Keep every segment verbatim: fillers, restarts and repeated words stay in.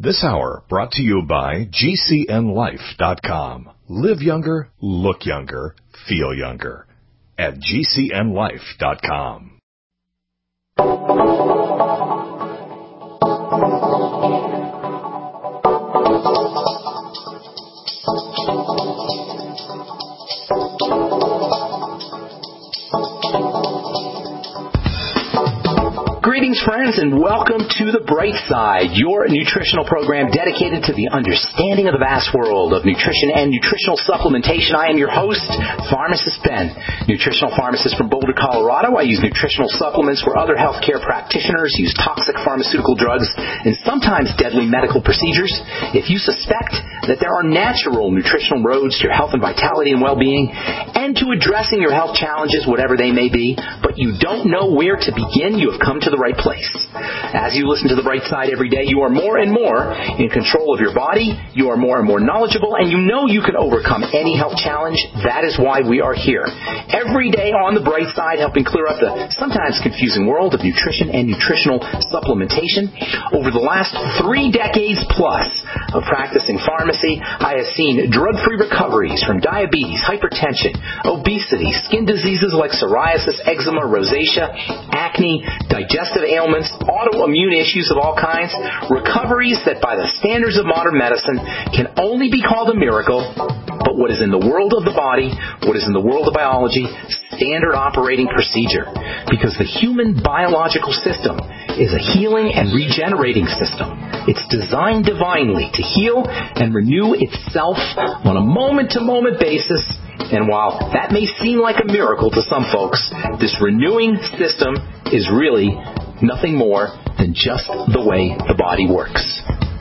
This hour brought to you by G C N life dot com. Live younger, look younger, feel younger at G C N life dot com. Greetings, friends, and welcome to The Bright Side, your nutritional program dedicated to the understanding of the vast world of nutrition and nutritional supplementation. I am your host, Pharmacist Ben, nutritional pharmacist from Boulder, Colorado. I use nutritional supplements where other healthcare practitioners use toxic pharmaceutical drugs and sometimes deadly medical procedures. If you suspect that there are natural nutritional roads to your health and vitality and well-being and to addressing your health challenges, whatever they may be, but you don't know where to begin, you have come to the right place. As you listen to The Bright Side every day, you are more and more in control of your body, you are more and more knowledgeable, and you know you can overcome any health challenge. That is why we are here. Every day on The Bright Side, helping clear up the sometimes confusing world of nutrition and nutritional supplementation. Over the last three decades plus of practicing pharmacy, I have seen drug-free recoveries from diabetes, hypertension, obesity, skin diseases like psoriasis, eczema, rosacea, acne, digestive ailments, autoimmune issues of all kinds, recoveries that by the standards of modern medicine can only be called a miracle, but what is in the world of the body, what is in the world of biology, standard operating procedure. Because the human biological system is a healing and regenerating system. It's designed divinely to heal and renew itself on a moment-to-moment basis. And while that may seem like a miracle to some folks, this renewing system is really nothing more than just the way the body works.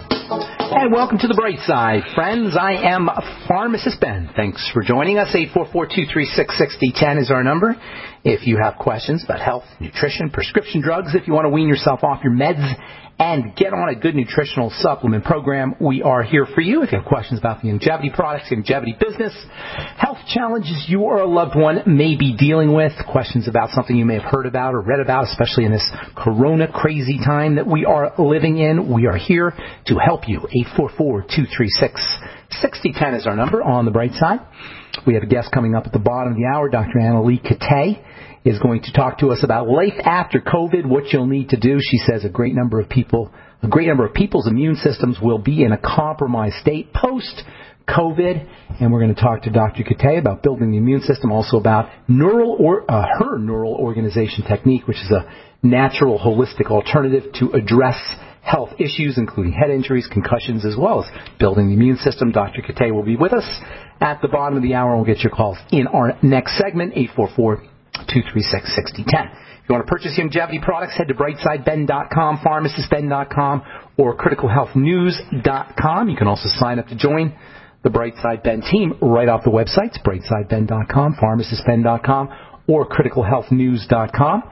And welcome to The Bright Side, friends. I am Pharmacist Ben. Thanks for joining us. eight four four, two three six, six zero one zero is our number. If you have questions about health, nutrition, prescription drugs, if you want to wean yourself off your meds and get on a good nutritional supplement program, we are here for you. If you have questions about the longevity products, the longevity business, health challenges you or a loved one may be dealing with, questions about something you may have heard about or read about, especially in this corona crazy time that we are living in, we are here to help you. eight four four, two three six, six zero one zero is our number on The Bright Side. We have a guest coming up at the bottom of the hour, Doctor Annalie Katay is going to talk to us about life after COVID, what you'll need to do. She says a great number of people, a great number of people's immune systems will be in a compromised state post-COVID, and we're going to talk to Doctor Katay about building the immune system, also about neural or uh, her neural organization technique, which is a natural, holistic alternative to address health issues, including head injuries, concussions, as well as building the immune system. Doctor Katay will be with us at the bottom of the hour, and we'll get your calls in our next segment, eight four four, two three six, six zero one zero. If you want to purchase longevity products, head to brightside ben dot com, pharmacist ben dot com, or critical health news dot com. You can also sign up to join the Brightside Ben team right off the websites, brightside ben dot com, pharmacist ben dot com, or critical health news dot com.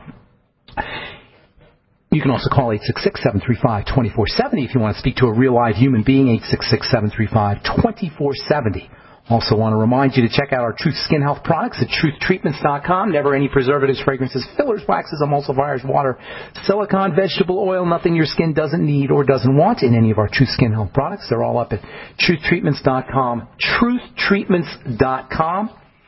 You can also call eight six six, seven three five, two four seven zero if you want to speak to a real live human being, eight six six, seven three five, two four seven zero. Also want to remind you to check out our Truth Skin Health products at truth treatments dot com. Never any preservatives, fragrances, fillers, waxes, emulsifiers, water, silicone, vegetable oil, nothing your skin doesn't need or doesn't want in any of our Truth Skin Health products. They're all up at truth treatments dot com, truth treatments dot com.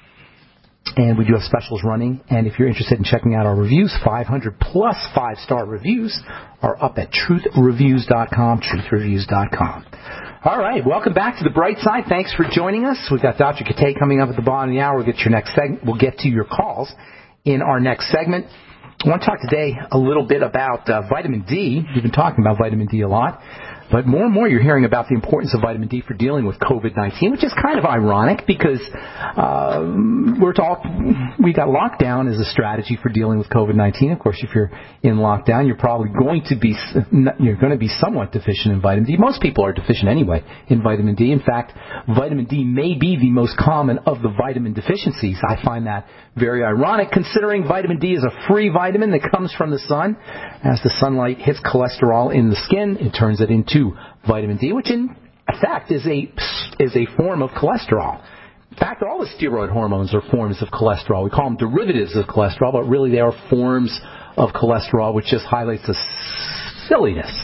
And we do have specials running. And if you're interested in checking out our reviews, five hundred plus five-star reviews are up at truth reviews dot com, truth reviews dot com. All right, welcome back to The Bright Side. Thanks for joining us. We've got Doctor Katay coming up at the bottom of the hour. We'll get your next segment. We'll get to your calls in our next segment. I want to talk today a little bit about uh, vitamin D. We've been talking about vitamin D a lot. But more and more you're hearing about the importance of vitamin D for dealing with COVID nineteen, which is kind of ironic because uh, we're talk, we got lockdown as a strategy for dealing with COVID nineteen. Of course, if you're in lockdown, you're probably going to be you're going to be somewhat deficient in vitamin D. Most people are deficient anyway in vitamin D. In fact, vitamin D may be the most common of the vitamin deficiencies. I find that very ironic considering vitamin D is a free vitamin that comes from the sun. As the sunlight hits cholesterol in the skin, it turns it into vitamin D, which in fact is a is a form of cholesterol. In fact, all the steroid hormones are forms of cholesterol. We call them derivatives of cholesterol, but really they are forms of cholesterol, which just highlights the silliness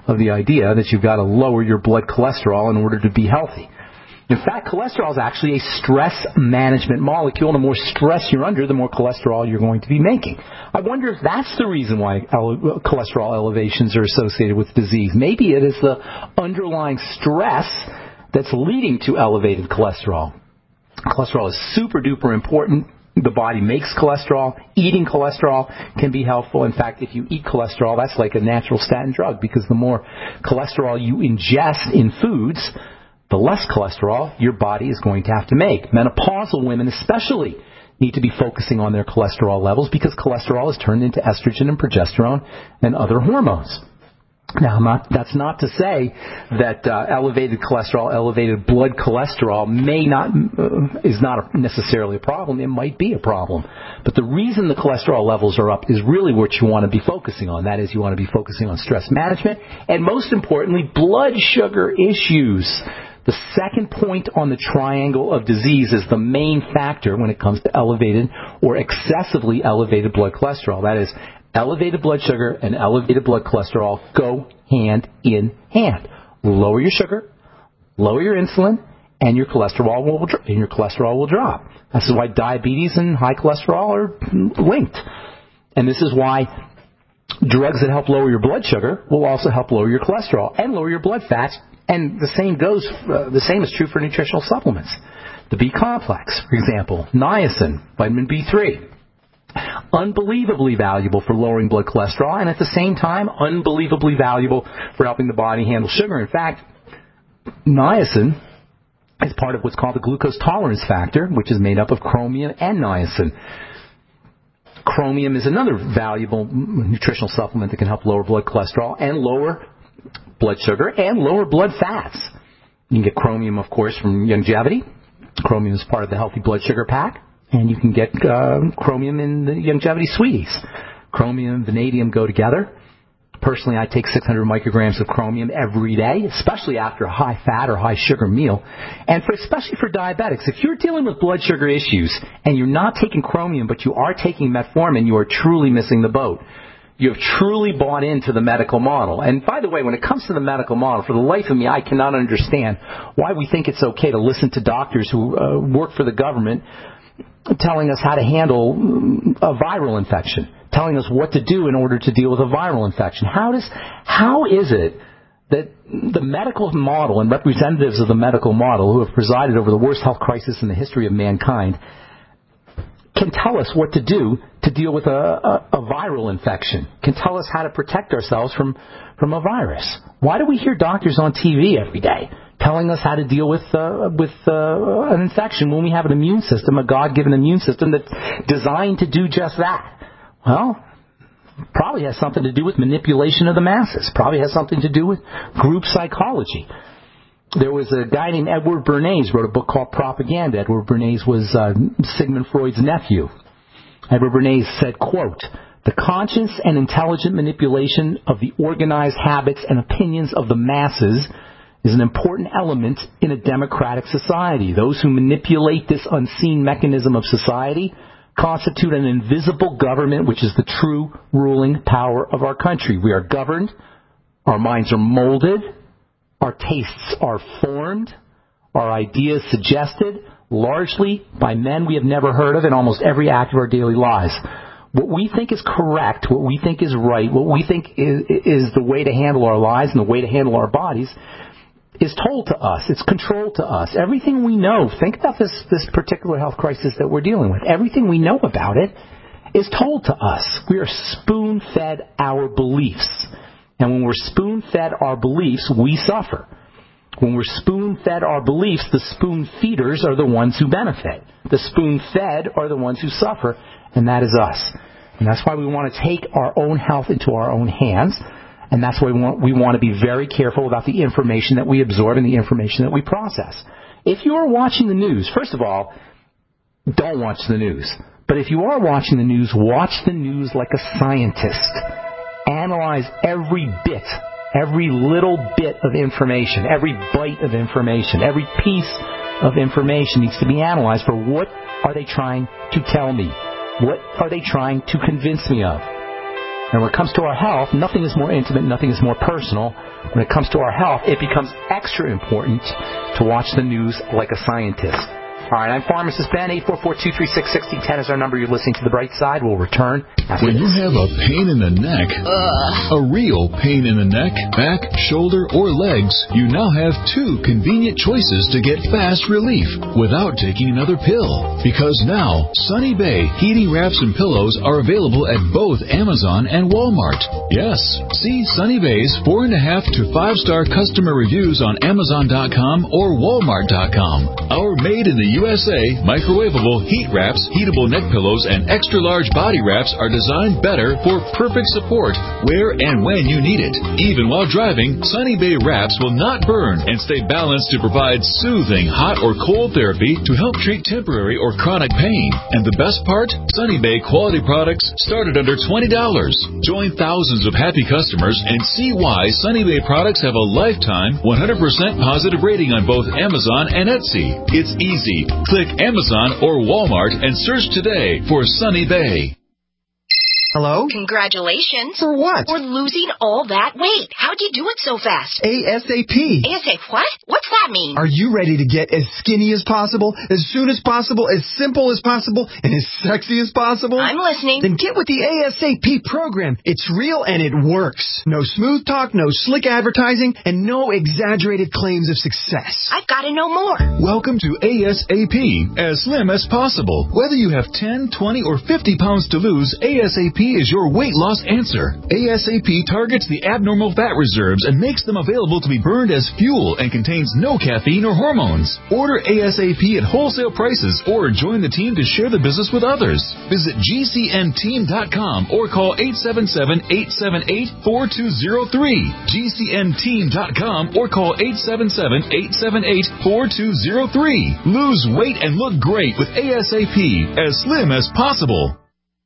of the idea that you've got to lower your blood cholesterol in order to be healthy. In fact, cholesterol is actually a stress management molecule. The more stress you're under, the more cholesterol you're going to be making. I wonder if that's the reason why ele- cholesterol elevations are associated with disease. Maybe it is the underlying stress that's leading to elevated cholesterol. Cholesterol is super duper important. The body makes cholesterol. Eating cholesterol can be helpful. In fact, if you eat cholesterol, that's like a natural statin drug, because the more cholesterol you ingest in foods, the less cholesterol your body is going to have to make. Menopausal women especially need to be focusing on their cholesterol levels, because cholesterol is turned into estrogen and progesterone and other hormones. Now, not, that's not to say that uh, elevated cholesterol, elevated blood cholesterol may not uh, is not a, necessarily a problem. It might be a problem. But the reason the cholesterol levels are up is really what you want to be focusing on. That is, you want to be focusing on stress management and, most importantly, blood sugar issues. The second point on the triangle of disease is the main factor when it comes to elevated or excessively elevated blood cholesterol. That is, elevated blood sugar and elevated blood cholesterol go hand in hand. Lower your sugar, lower your insulin, and your cholesterol will and your cholesterol will drop. This is why diabetes and high cholesterol are linked. And this is why drugs that help lower your blood sugar will also help lower your cholesterol and lower your blood fats. And the same goes. Uh, the same is true for nutritional supplements. The B complex, for example, niacin, vitamin B three. Unbelievably valuable for lowering blood cholesterol, and at the same time, unbelievably valuable for helping the body handle sugar. In fact, niacin is part of what's called the glucose tolerance factor, which is made up of chromium and niacin. Chromium is another valuable nutritional supplement that can help lower blood cholesterol and lower blood sugar and lower blood fats. You can get chromium, of course, from Youngevity. Chromium is part of the Healthy Blood Sugar Pack. And you can get uh, chromium in the Youngevity Sweeties. Chromium and vanadium go together. Personally, I take six hundred micrograms of chromium every day, especially after a high-fat or high-sugar meal. And for, especially for diabetics, if you're dealing with blood sugar issues and you're not taking chromium but you are taking metformin, you are truly missing the boat. You have truly bought into the medical model. And by the way, when it comes to the medical model, for the life of me, I cannot understand why we think it's okay to listen to doctors who uh, work for the government telling us how to handle a viral infection, telling us what to do in order to deal with a viral infection. How does, how is it that the medical model and representatives of the medical model who have presided over the worst health crisis in the history of mankind can tell us what to do to deal with a, a, a viral infection, can tell us how to protect ourselves from, from a virus? Why do we hear doctors on T V every day telling us how to deal with uh, with uh, an infection when we have an immune system, a God-given immune system that's designed to do just that? Well, probably has something to do with manipulation of the masses. Probably has something to do with group psychology. There was a guy named Edward Bernays wrote a book called Propaganda. Edward Bernays was uh, Sigmund Freud's nephew. Edward Bernays said, quote, "The conscious and intelligent manipulation of the organized habits and opinions of the masses is an important element in a democratic society. Those who manipulate this unseen mechanism of society constitute an invisible government, which is the true ruling power of our country. We are governed, our minds are molded, our tastes are formed, our ideas suggested, largely by men we have never heard of in almost every act of our daily lives. What we think is correct, what we think is right, what we think is, is the way to handle our lives and the way to handle our bodies is told to us. It's controlled to us. Everything we know, think about this, this particular health crisis that we're dealing with. Everything we know about it is told to us. We are spoon-fed our beliefs. And when we're spoon-fed our beliefs, we suffer. When we're spoon-fed our beliefs, the spoon-feeders are the ones who benefit. The spoon-fed are the ones who suffer, and that is us. And that's why we want to take our own health into our own hands, and that's why we want, we want to be very careful about the information that we absorb and the information that we process. If you are watching the news, first of all, don't watch the news. But if you are watching the news, watch the news like a scientist. Analyze every bit, every little bit of information, every bite of information, every piece of information needs to be analyzed for what are they trying to tell me? What are they trying to convince me of? And when it comes to our health, nothing is more intimate, nothing is more personal. When it comes to our health, it becomes extra important to watch the news like a scientist. All right, I'm Pharmacist Ben. eight four four, two three six, six zero one zero is our number. You're listening to The Bright Side. We'll return after When this. you have a pain in the neck, Ugh. a real pain in the neck, back, shoulder, or legs, you now have two convenient choices to get fast relief without taking another pill. Because now, Sunny Bay heating wraps and pillows are available at both Amazon and Walmart. Yes, see Sunny Bay's four and a half to five star customer reviews on Amazon dot com or Walmart dot com. Our made in the U S A microwavable heat wraps, heatable neck pillows, and extra large body wraps are designed better for perfect support where and when you need it. Even while driving, Sunny Bay wraps will not burn and stay balanced to provide soothing hot or cold therapy to help treat temporary or chronic pain. And the best part? Sunny Bay quality products start at under twenty dollars. Join thousands of happy customers and see why Sunny Bay products have a lifetime one hundred percent positive rating on both Amazon and Etsy. It's easy. Click Amazon or Walmart and search today for Sunny Bay. Hello? Congratulations. For what? For losing all that weight. How'd you do it so fast? ASAP. ASAP what? What's that mean? Are you ready to get as skinny as possible, as soon as possible, as simple as possible, and as sexy as possible? I'm listening. Then get with the ASAP program. It's real and it works. No smooth talk, no slick advertising, and no exaggerated claims of success. I've got to know more. Welcome to ASAP, as slim as possible. Whether you have ten, twenty, or fifty pounds to lose, ASAP is your weight loss answer. ASAP targets the abnormal fat reserves and makes them available to be burned as fuel and contains no caffeine or hormones. Order ASAP at wholesale prices or join the team to share the business with others. Visit G C N team dot com or call eight seven seven, eight seven eight, four two zero three. G C N team dot com or call eight seven seven, eight seven eight, four two zero three. Lose weight and look great with ASAP, as slim as possible.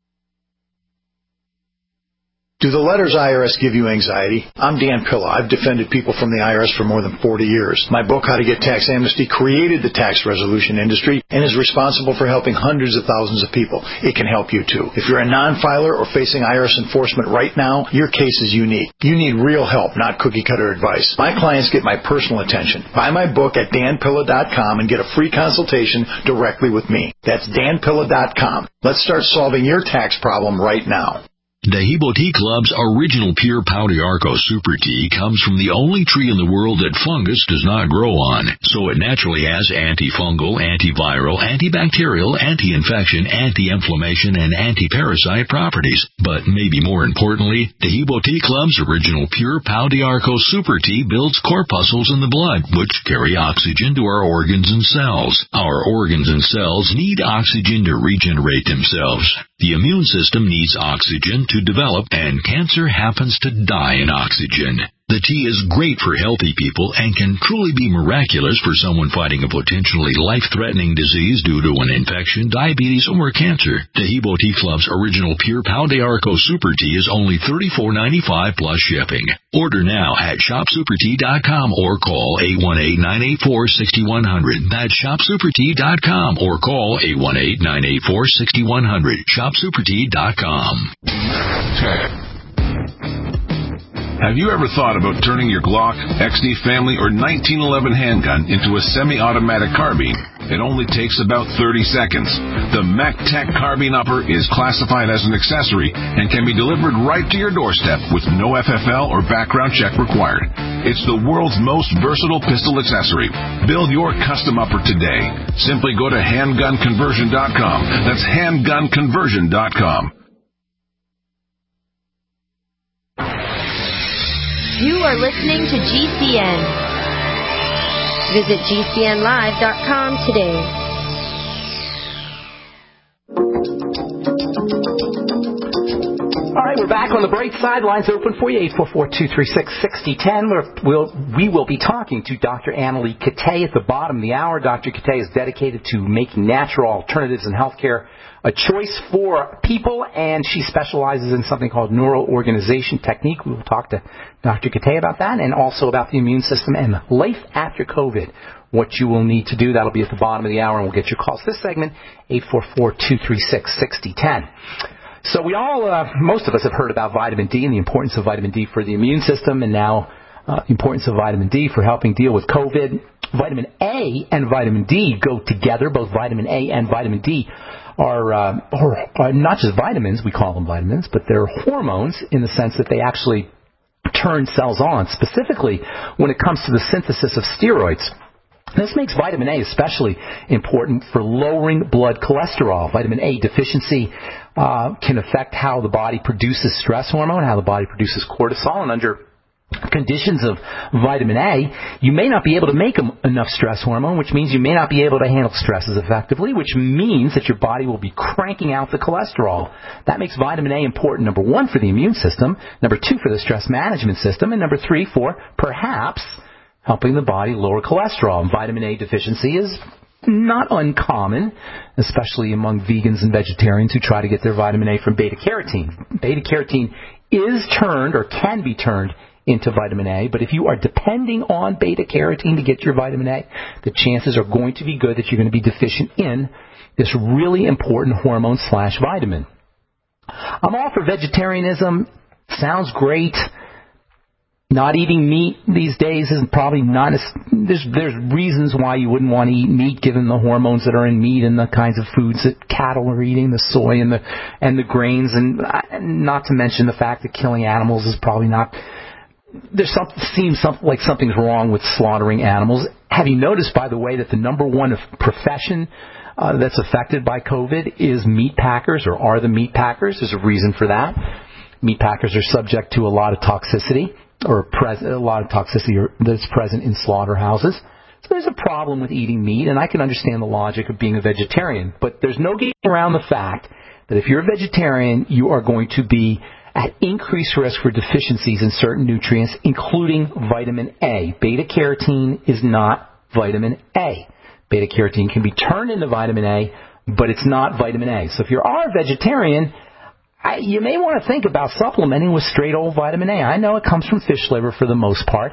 Do the letters I R S give you anxiety? I'm Dan Pilla. I've defended people from the I R S for more than forty years. My book, How to Get Tax Amnesty, created the tax resolution industry and is responsible for helping hundreds of thousands of people. It can help you too. If you're a non-filer or facing I R S enforcement right now, your case is unique. You need real help, not cookie-cutter advice. My clients get my personal attention. Buy my book at dan pilla dot com and get a free consultation directly with me. That's dan pilla dot com. Let's start solving your tax problem right now. Dehibo Tea Club's original pure Pau d'Arco Super Tea comes from the only tree in the world that fungus does not grow on, so it naturally has antifungal, antiviral, antibacterial, anti-infection, anti-inflammation, and anti-parasite properties. But maybe more importantly, Dehibo Tea Club's original pure Pau d'Arco Super Tea builds corpuscles in the blood, which carry oxygen to our organs and cells. Our organs and cells need oxygen to regenerate themselves. The immune system needs oxygen to develop, and cancer happens to die in oxygen. The tea is great for healthy people and can truly be miraculous for someone fighting a potentially life-threatening disease due to an infection, diabetes, or cancer. Dehibo Tea Club's original pure Pau d'Arco Super Tea is only thirty-four ninety-five plus shipping. Order now at shop super tea dot com or call eight one eight, nine eight four, six one zero zero. That's shop super tea dot com or call eight one eight, nine eight four, six one zero zero. shop super tea dot com. Have you ever thought about turning your Glock, X D Family, or nineteen eleven handgun into a semi-automatic carbine? It only takes about thirty seconds. The MacTech Carbine Upper is classified as an accessory and can be delivered right to your doorstep with no F F L or background check required. It's the world's most versatile pistol accessory. Build your custom upper today. Simply go to handgun conversion dot com. That's handgun conversion dot com. You are listening to G C N. Visit G C N live dot com today. All right, we're back on the Bright Side. Lines open for you, eight four four, two three six, six zero one zero. We'll, we will be talking to Doctor Annalie Katay at the bottom of the hour. Doctor Katay is dedicated to making natural alternatives in healthcare a choice for people, and she specializes in something called neural organization technique. We will talk to Doctor Katay about that, and also about the immune system and life after COVID, what you will need to do. That'll be at the bottom of the hour, and we'll get your calls. This segment, eight four four, two three six, six zero one zero. So we all, uh, most of us have heard about vitamin D and the importance of vitamin D for the immune system, and now uh, the importance of vitamin D for helping deal with COVID. Vitamin A and vitamin D go together. Both vitamin A and vitamin D are, uh, are, are not just vitamins, we call them vitamins, but they're hormones in the sense that they actually turn cells on, specifically when it comes to the synthesis of steroids. This makes vitamin A especially important for lowering blood cholesterol. Vitamin A deficiency uh, can affect how the body produces stress hormone, how the body produces cortisol, and under conditions of vitamin A, you may not be able to make enough stress hormone, which means you may not be able to handle stresses effectively, which means that your body will be cranking out the cholesterol. That makes vitamin A important, number one, for the immune system, number two, for the stress management system, and number three, for perhaps helping the body lower cholesterol. And vitamin A deficiency is not uncommon, especially among vegans and vegetarians who try to get their vitamin A from beta-carotene. Beta-carotene is turned or can be turned into vitamin A, but if you are depending on beta-carotene to get your vitamin A, the chances are going to be good that you're going to be deficient in this really important hormone slash vitamin. I'm all for vegetarianism. Sounds great. Not eating meat these days is probably not as, there's, there's reasons why you wouldn't want to eat meat given the hormones that are in meat and the kinds of foods that cattle are eating, the soy and the, and the grains, and not to mention the fact that killing animals is probably not, there's some, seems some, like something's wrong with slaughtering animals. Have you noticed, by the way, that the number one profession uh, that's affected by COVID is meat packers, or are the meat packers? There's a reason for that. Meat packers are subject to a lot of toxicity, or pres- a lot of toxicity that's present in slaughterhouses. So there's a problem with eating meat, and I can understand the logic of being a vegetarian. But there's no getting around the fact that if you're a vegetarian, you are going to be at increased risk for deficiencies in certain nutrients, including vitamin A. Beta-carotene is not vitamin A. Beta-carotene can be turned into vitamin A, but it's not vitamin A. So if you are a vegetarian, I, you may want to think about supplementing with straight old vitamin A. I know it comes from fish liver for the most part,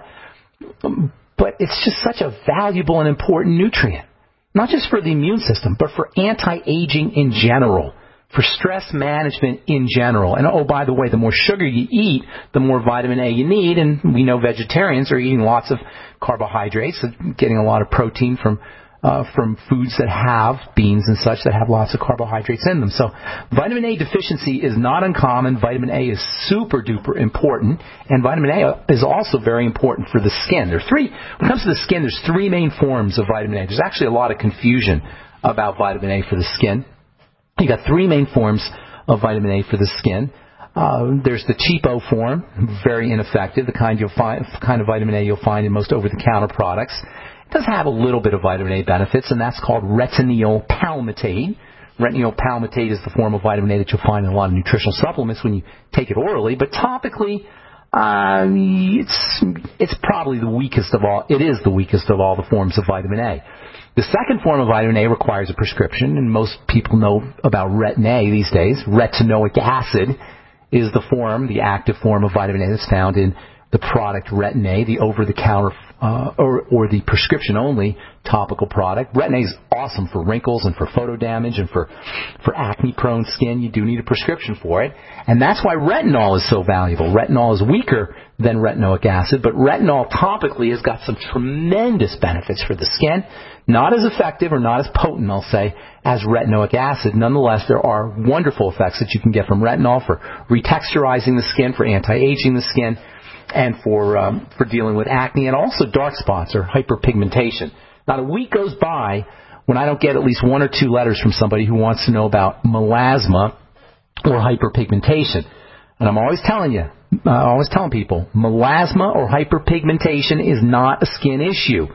but it's just such a valuable and important nutrient, not just for the immune system, but for anti-aging in general, for stress management in general. And, oh, by the way, the more sugar you eat, the more vitamin A you need. And we know vegetarians are eating lots of carbohydrates, getting a lot of protein from uh, from foods that have beans and such that have lots of carbohydrates in them. So vitamin A deficiency is not uncommon. Vitamin A is super duper important. And vitamin A is also very important for the skin. There are three, when it comes to the skin, there's three main forms of vitamin A. There's actually a lot of confusion about vitamin A for the skin. You got three main forms of vitamin A for the skin. Uh, there's the cheapo form, very ineffective, the kind you'll find, kind of vitamin A you'll find in most over-the-counter products. It does have a little bit of vitamin A benefits, and that's called retinoyl palmitate. Retinoyl palmitate is the form of vitamin A that you'll find in a lot of nutritional supplements when you take it orally, but topically, uh, it's it's probably the weakest of all. It is the weakest of all the forms of vitamin A. The second form of vitamin A requires a prescription, and most people know about Retin-A these days. Retinoic acid is the form, the active form of vitamin A that's found in the product Retin-A, the over-the-counter uh, or, or the prescription-only topical product. Retin-A is awesome for wrinkles and for photo damage and for, for acne-prone skin. You do need a prescription for it, and that's why retinol is so valuable. Retinol is weaker than retinoic acid, but retinol topically has got some tremendous benefits for the skin. Not as effective or not as potent, I'll say, as retinoic acid. Nonetheless, there are wonderful effects that you can get from retinol for retexturizing the skin, for anti-aging the skin, and for um, for dealing with acne and also dark spots or hyperpigmentation. Not a week goes by when I don't get at least one or two letters from somebody who wants to know about melasma or hyperpigmentation. And I'm always telling you, uh, always telling people, melasma or hyperpigmentation is not a skin issue.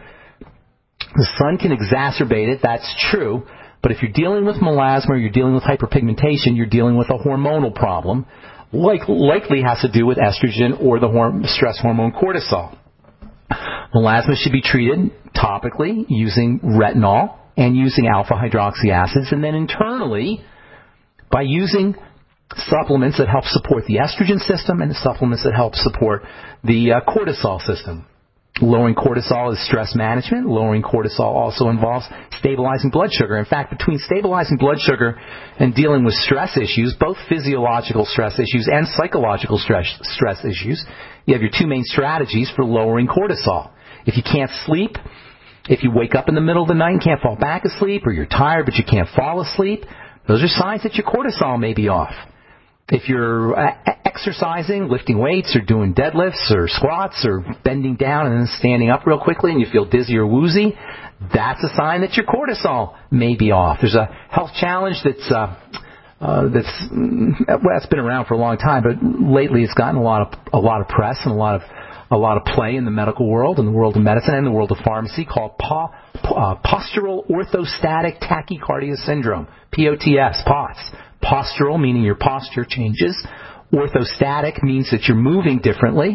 The sun can exacerbate it, that's true, but if you're dealing with melasma or you're dealing with hyperpigmentation, you're dealing with a hormonal problem, like likely has to do with estrogen or the horm- stress hormone cortisol. Melasma should be treated topically using retinol and using alpha-hydroxy acids, and then internally by using supplements that help support the estrogen system and supplements that help support the uh, cortisol system. Lowering cortisol is stress management. Lowering cortisol also involves stabilizing blood sugar. In fact, between stabilizing blood sugar and dealing with stress issues, both physiological stress issues and psychological stress, stress issues, you have your two main strategies for lowering cortisol. If you can't sleep, if you wake up in the middle of the night and can't fall back asleep, or you're tired but you can't fall asleep, those are signs that your cortisol may be off. If you're uh, exercising, lifting weights, or doing deadlifts, or squats, or bending down and then standing up real quickly and you feel dizzy or woozy, that's a sign that your cortisol may be off. There's a health challenge that's uh, uh, that's well, that's been around for a long time, but lately it's gotten a lot of a lot of press and a lot of a lot of play in the medical world, in the world of medicine, and the world of pharmacy, called po- uh, postural orthostatic tachycardia syndrome, P O T S, P O T S. Postural, meaning your posture changes. Orthostatic means that you're moving differently.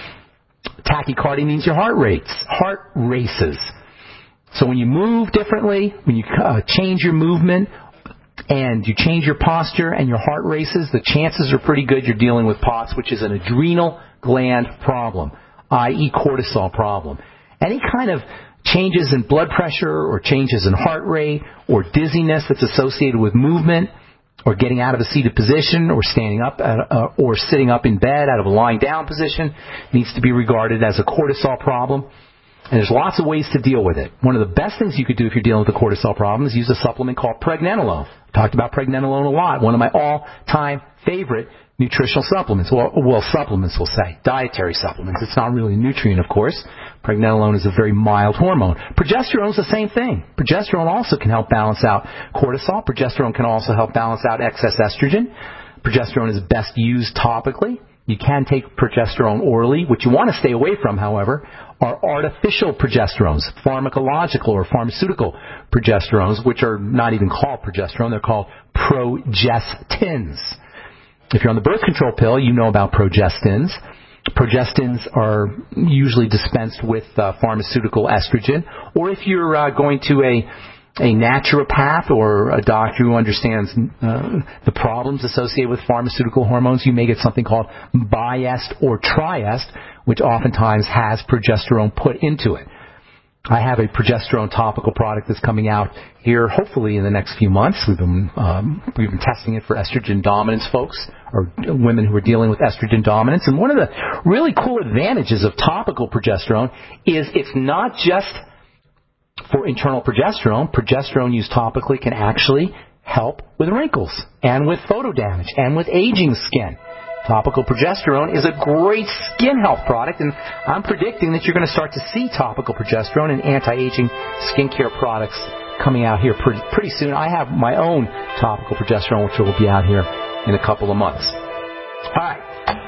Tachycardia means your heart rates, heart races. So when you move differently, when you uh, change your movement and you change your posture and your heart races, the chances are pretty good you're dealing with P O T S, which is an adrenal gland problem, that is cortisol problem. Any kind of changes in blood pressure or changes in heart rate or dizziness that's associated with movement, or getting out of a seated position, or standing up, at, uh, or sitting up in bed out of a lying down position, needs to be regarded as a cortisol problem. And there's lots of ways to deal with it. One of the best things you could do if you're dealing with a cortisol problem is use a supplement called pregnenolone. I've talked about pregnenolone a lot. One of my all-time favorite nutritional supplements. Well, well, supplements, we'll say. Dietary supplements. It's not really a nutrient, of course. Pregnenolone is a very mild hormone. Progesterone is the same thing. Progesterone also can help balance out cortisol. Progesterone can also help balance out excess estrogen. Progesterone is best used topically. You can take progesterone orally. What you want to stay away from, however, are artificial progesterones, pharmacological or pharmaceutical progesterones, which are not even called progesterone. They're called progestins. If you're on the birth control pill, you know about progestins. Progestins are usually dispensed with uh, pharmaceutical estrogen. Or if you're uh, going to a a naturopath or a doctor who understands uh, the problems associated with pharmaceutical hormones, you may get something called Biest or Triest, which oftentimes has progesterone put into it. I have a progesterone topical product that's coming out here hopefully in the next few months. We've been um, we've been testing it for estrogen dominance folks, or women who are dealing with estrogen dominance. And one of the really cool advantages of topical progesterone is it's not just for internal progesterone. Progesterone used topically can actually help with wrinkles and with photo damage and with aging skin. Topical progesterone is a great skin health product, and I'm predicting that you're going to start to see topical progesterone and anti-aging skincare products coming out here pretty, pretty soon. I have my own topical progesterone, which will be out here in a couple of months. All right.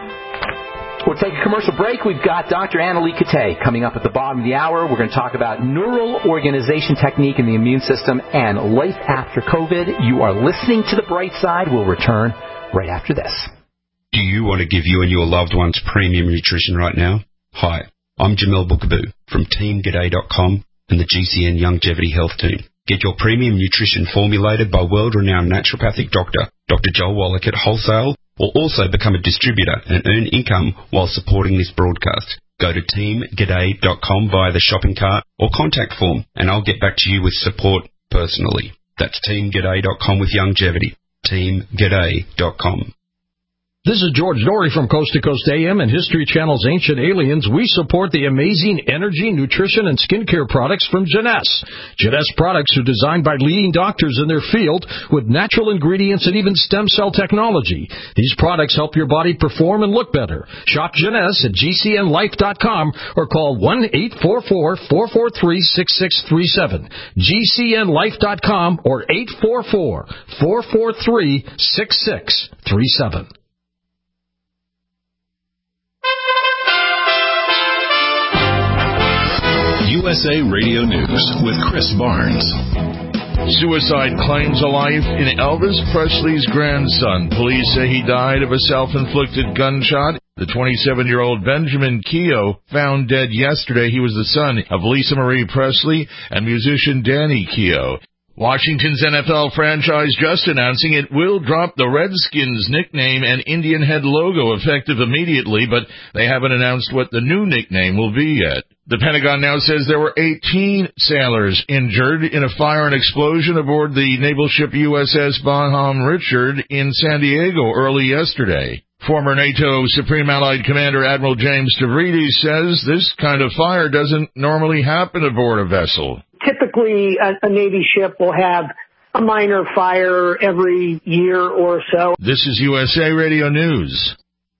We'll take a commercial break. We've got Doctor Annalie Kate coming up at the bottom of the hour. We're going to talk about neural organization technique in the immune system and life after COVID. You are listening to The Bright Side. We'll return right after this. Do you want to give you and your loved ones premium nutrition right now? Hi, I'm Jamel Bookaboo from Team G'day dot com and the G C N Longevity Health Team. Get your premium nutrition formulated by world-renowned naturopathic doctor, Doctor Joel Wallach at Wholesale, or also become a distributor and earn income while supporting this broadcast. Go to Team G'day dot com via the shopping cart or contact form, and I'll get back to you with support personally. That's Team G'day dot com with Longevity. Team G'day dot com. This is George Norrie from Coast to Coast A M and History Channel's Ancient Aliens. We support the amazing energy, nutrition, and skincare products from Jeunesse. Jeunesse products are designed by leading doctors in their field with natural ingredients and even stem cell technology. These products help your body perform and look better. Shop Jeunesse at G C N life dot com or call one eight four four, four four three, six six three seven. G C N life dot com or eight four four, four four three, six six three seven. U S A Radio News with Chris Barnes. Suicide claims of life in Elvis Presley's grandson. Police say he died of a self-inflicted gunshot. The twenty-seven-year-old Benjamin Keough found dead yesterday. He was the son of Lisa Marie Presley and musician Danny Keough. Washington's N F L franchise just announcing it will drop the Redskins nickname and Indian head logo effective immediately, but they haven't announced what the new nickname will be yet. The Pentagon now says there were eighteen sailors injured in a fire and explosion aboard the naval ship U S S Bonhomme Richard in San Diego early yesterday. Former NATO Supreme Allied Commander Admiral James Stavridis says this kind of fire doesn't normally happen aboard a vessel. Typically, a, a Navy ship will have a minor fire every year or so. This is U S A Radio News.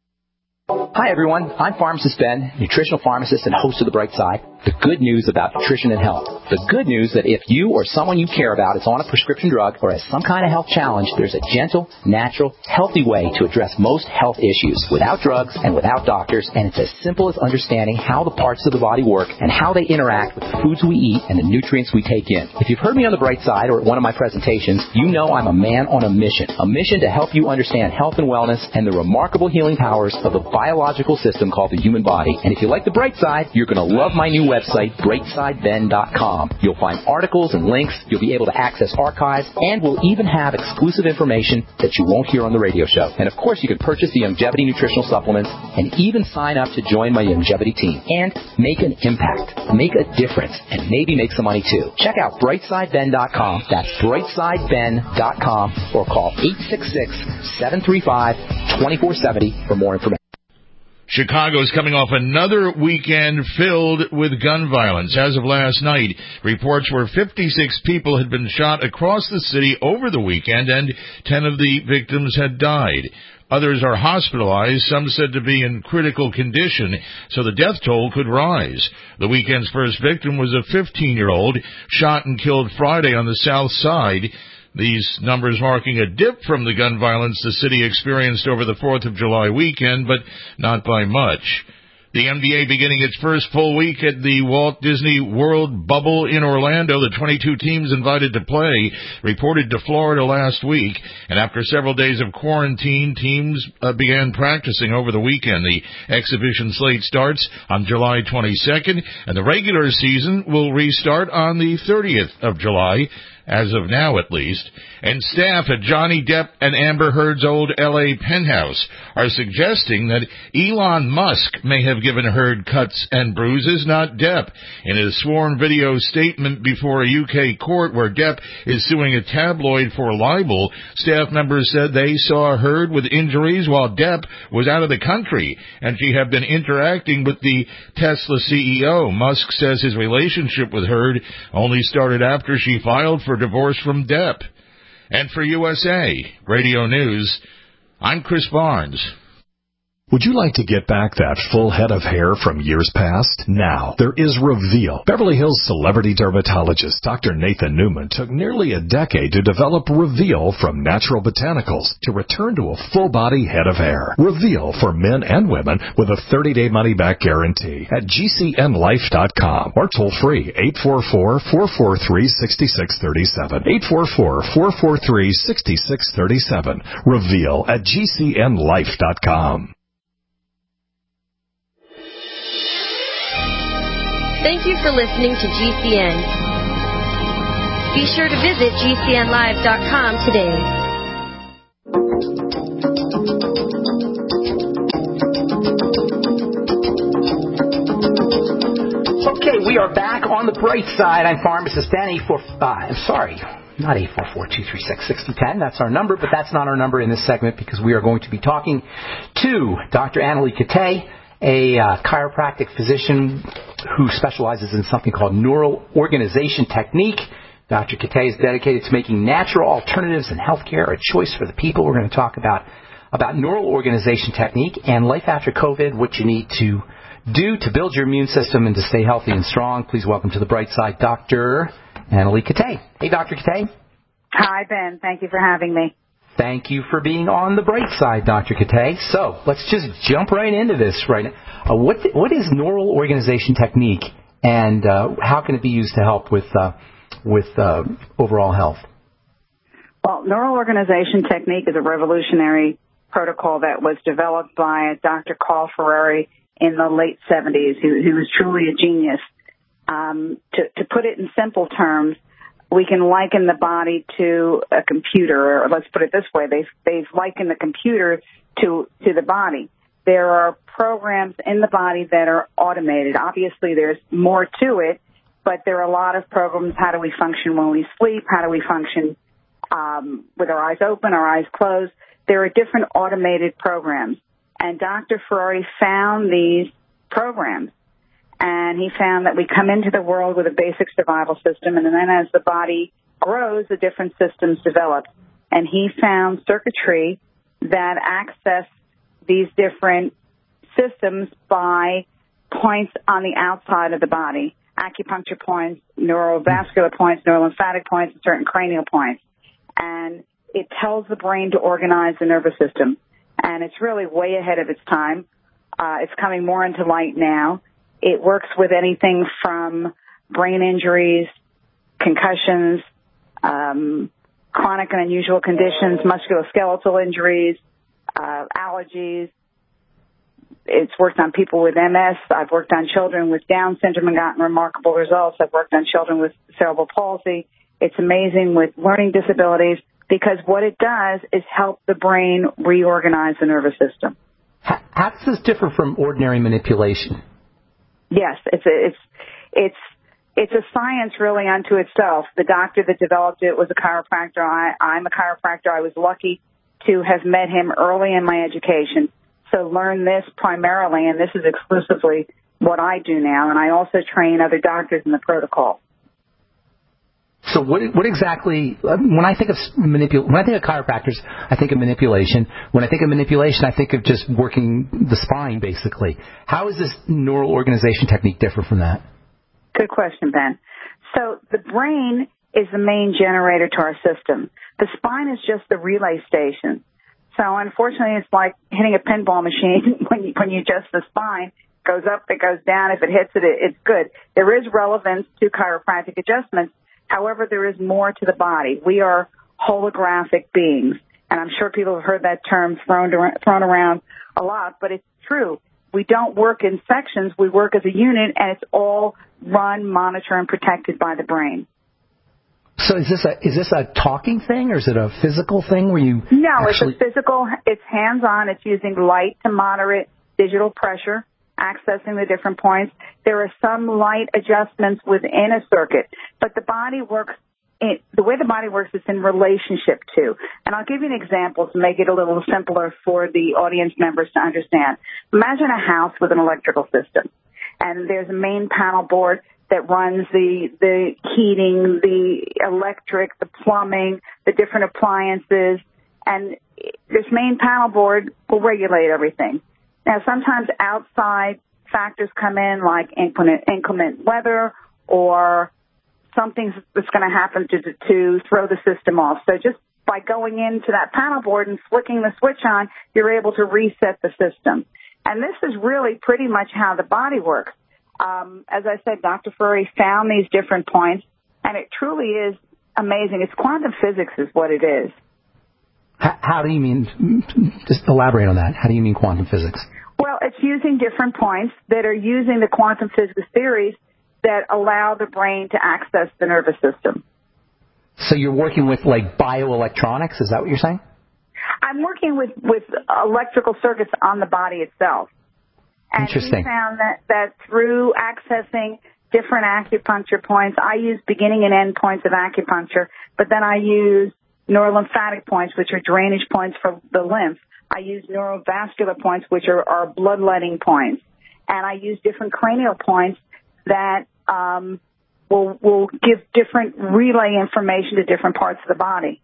Hi, everyone. I'm Pharmacist Ben, nutritional pharmacist and host of The Bright Side. The good news about nutrition and health. The good news that if you or someone you care about is on a prescription drug or has some kind of health challenge, there's a gentle, natural, healthy way to address most health issues without drugs and without doctors, and it's as simple as understanding how the parts of the body work and how they interact with the foods we eat and the nutrients we take in. If you've heard me on The Bright Side or at one of my presentations, you know I'm a man on a mission. A mission to help you understand health and wellness and the remarkable healing powers of the biological system called the human body. And if you like The Bright Side, you're going to love my new website, bright side ben dot com. You'll find articles and links, you'll be able to access archives, and we'll even have exclusive information that you won't hear on the radio show. And of course, you can purchase the Youngevity nutritional supplements and even sign up to join my Youngevity team and make an impact, make a difference, and maybe make some money too. Check out bright side ben dot com. That's bright side ben dot com or call eight six six, seven three five, two four seven zero for more information. Chicago's coming off another weekend filled with gun violence. As of last night, reports were fifty-six people had been shot across the city over the weekend, and ten of the victims had died. Others are hospitalized, some said to be in critical condition, so the death toll could rise. The weekend's first victim was a fifteen-year-old shot and killed Friday on the south side. These numbers marking a dip from the gun violence the city experienced over the fourth of July weekend, but not by much. The N B A beginning its first full week at the Walt Disney World Bubble in Orlando. The twenty-two teams invited to play reported to Florida last week, and after several days of quarantine, teams uh, began practicing over the weekend. The exhibition slate starts on July twenty-second, and the regular season will restart on the thirtieth of July. As of now, at least, and staff at Johnny Depp and Amber Heard's old L A penthouse are suggesting that Elon Musk may have given Heard cuts and bruises, not Depp. In a sworn video statement before a U K court where Depp is suing a tabloid for libel, staff members said they saw Heard with injuries while Depp was out of the country, and she had been interacting with the Tesla C E O. Musk says his relationship with Heard only started after she filed for divorce from Depp. And for U S A Radio News, I'm Chris Barnes. Would you like to get back that full head of hair from years past? Now, there is Reveal. Beverly Hills celebrity dermatologist Doctor Nathan Newman took nearly a decade to develop Reveal from natural botanicals to return to a full-body head of hair. Reveal for men and women with a thirty-day money-back guarantee at G C N life dot com or toll-free eight four four, four four three, six six three seven. eight four four, four four three, six six three seven. Reveal at G C N life dot com. Thank you for listening to G C N. Be sure to visit G C N live dot com today. Okay, we are back on the bright side. I'm Pharmacist Ben, eight four five. I'm sorry, not eight four four, two three six, six zero one zero. That's our number, but that's not our number in this segment because we are going to be talking to Doctor Annalie Kate, a uh, chiropractic physician who specializes in something called neural organization technique. Doctor Kate is dedicated to making natural alternatives in healthcare a choice for the people. We're going to talk about, about neural organization technique and life after COVID, what you need to do to build your immune system and to stay healthy and strong. Please welcome to the bright side, Doctor Annalie Kate. Hey, Doctor Kate. Hi, Ben. Thank you for having me. Thank you for being on the bright side, Doctor Kate. So let's just jump right into this right now. Uh, what what is neural organization technique, and uh, how can it be used to help with uh, with uh, overall health? Well, neural organization technique is a revolutionary protocol that was developed by Doctor Carl Ferrari in the late seventies, who, who was truly a genius. Um, to, to put it in simple terms, we can liken the body to a computer, or let's put it this way, they've, they've likened the computer to, to the body. There are programs in the body that are automated. Obviously, there's more to it, but there are a lot of programs. How do we function when we sleep? How do we function um, with our eyes open, our eyes closed? There are different automated programs. And Doctor Ferrari found these programs. And he found that we come into the world with a basic survival system, and then as the body grows, the different systems develop. And he found circuitry that access these different systems by points on the outside of the body, acupuncture points, neurovascular points, neurolymphatic points, and certain cranial points. And it tells the brain to organize the nervous system. And it's really way ahead of its time. Uh, it's coming more into light now. It works with anything from brain injuries, concussions, um, chronic and unusual conditions, musculoskeletal injuries, uh, allergies. It's worked on people with M S. I've worked on children with Down syndrome and gotten remarkable results. I've worked on children with cerebral palsy. It's amazing with learning disabilities because what it does is help the brain reorganize the nervous system. How, how does this differ from ordinary manipulation? Yes, it's a, it's it's it's a science really unto itself. The doctor that developed it was a chiropractor. I, I'm a chiropractor. I was lucky to have met him early in my education. So learn this primarily, and this is exclusively what I do now. And I also train other doctors in the protocol. So what what exactly, when I think of manipul- when I think of chiropractors, I think of manipulation. When I think of manipulation, I think of just working the spine, basically. How is this neural organization technique different from that? Good question, Ben. So the brain is the main generator to our system. The spine is just the relay station. So unfortunately, it's like hitting a pinball machine when you, when you adjust the spine. It goes up, it goes down. If it hits it, it, it's good. There is relevance to chiropractic adjustments. However, there is more to the body. We are holographic beings, and I'm sure people have heard that term thrown around, thrown around a lot, but it's true. We don't work in sections. We work as a unit, and it's all run, monitored, and protected by the brain. So is this a is this a talking thing, or is it a physical thing where you No, actually... it's a physical. It's hands-on. It's using light to moderate digital pressure, accessing the different points. There are some light adjustments within a circuit, but the body works, in, the way the body works is in relationship to. And I'll give you an example to make it a little simpler for the audience members to understand. Imagine a house with an electrical system, and there's a main panel board that runs the, the heating, the electric, the plumbing, the different appliances, and this main panel board will regulate everything. Now, sometimes outside factors come in like inclement, inclement weather or something that's going to happen to, to throw the system off. So just by going into that panel board and flicking the switch on, you're able to reset the system. And this is really pretty much how the body works. Um, as I said, Doctor Ferrari found these different points, and it truly is amazing. It's quantum physics is what it is. How, how do you mean, just elaborate on that. How do you mean quantum physics? Well, it's using different points that are using the quantum physics theories that allow the brain to access the nervous system. So you're working with, like, bioelectronics? Is that what you're saying? I'm working with, with electrical circuits on the body itself. And Interesting. he found that, that through accessing different acupuncture points, I use beginning and end points of acupuncture, but then I use neurolymphatic points, which are drainage points for the lymph. I use neurovascular points, which are, are bloodletting points. And I use different cranial points that um, will, will give different relay information to different parts of the body.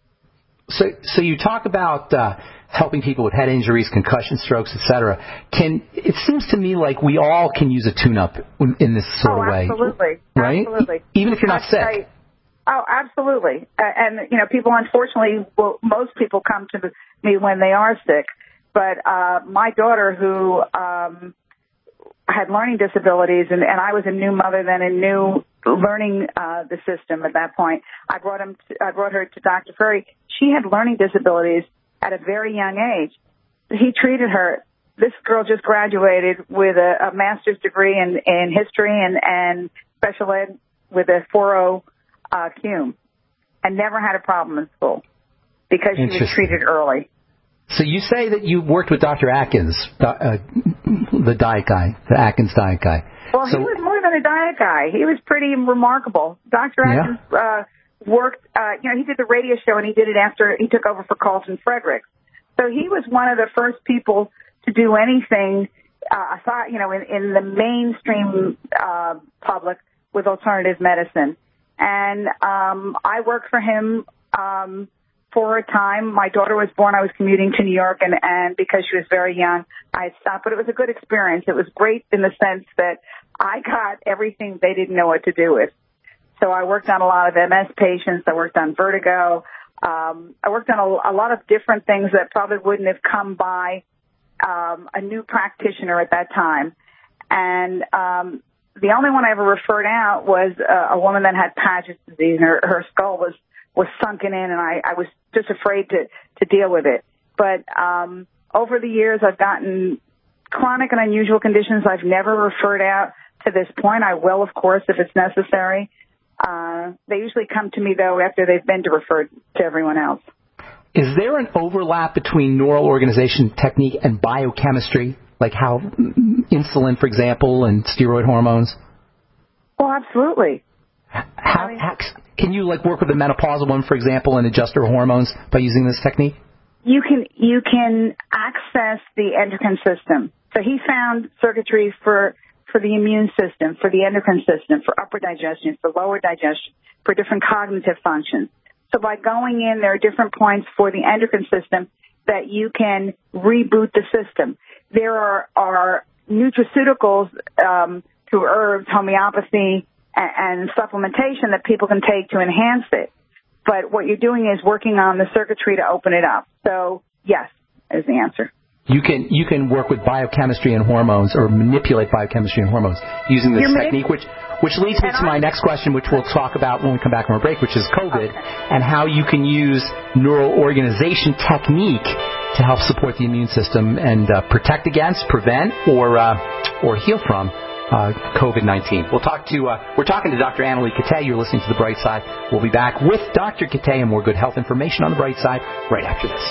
So, so you talk about uh, helping people with head injuries, concussion, strokes, et cetera. Can it seems to me like we all can use a tune-up in this sort oh, of way, absolutely, right? Absolutely, even if you're not That's sick. Right. Oh, absolutely. Uh, and you know, people unfortunately, well, most people come to the, me when they are sick. But uh, my daughter, who um, had learning disabilities, and, and I was a new mother then and new learning uh, the system at that point. I brought him. To, I brought her to Doctor Ferrari. She had learning disabilities at a very young age. He treated her. This girl just graduated with a, a master's degree in, in history and, and special ed with a four point oh uh, Cume and never had a problem in school because she was treated early. So you say that you worked with Doctor Atkins, uh, the diet guy, the Atkins diet guy. Well, so, he was more than a diet guy. He was pretty remarkable. Doctor Yeah. Atkins uh, worked, uh, you know, he did the radio show, and he did it after he took over for Carlton Fredericks. So he was one of the first people to do anything, uh, aside, you know, in, in the mainstream uh, public with alternative medicine. And um, I worked for him um, for a time. My daughter was born. I was commuting to New York, and, and because she was very young, I stopped. But it was a good experience. It was great in the sense that I got everything they didn't know what to do with. So I worked on a lot of M S patients. I worked on vertigo. Um, I worked on a, a lot of different things that probably wouldn't have come by um, a new practitioner at that time. And um, the only one I ever referred out was uh, a woman that had Paget's disease, and her, her skull was, was sunken in, and I, I was just afraid to, to deal with it. But um, over the years, I've gotten chronic and unusual conditions I've never referred out to this point. I will, of course, if it's necessary. Uh, they usually come to me, though, after they've been to refer to everyone else. Is there an overlap between neural organization technique and biochemistry, like how insulin, for example, and steroid hormones? Well, absolutely. How, how, can you like work with a menopausal woman, for example, and adjust her hormones by using this technique? You can you can access the endocrine system. So he found circuitry for for the immune system, for the endocrine system, for upper digestion, for lower digestion, for different cognitive functions. So by going in, there are different points for the endocrine system that you can reboot the system. There are, are nutraceuticals um, through herbs, homeopathy, and, and supplementation that people can take to enhance it. But what you're doing is working on the circuitry to open it up. So, yes, is the answer. You can you can work with biochemistry and hormones, or manipulate biochemistry and hormones using this You're technique, which which leads me to my next question, which we'll talk about when we come back from our break, which is COVID, okay, and how you can use neural organization technique to help support the immune system and uh, protect against, prevent, or uh, or heal from uh, COVID nineteen. We'll talk to uh, we're talking to Doctor Annalie Kate. You're listening to The Bright Side. We'll be back with Doctor Kate and more good health information on The Bright Side right after this.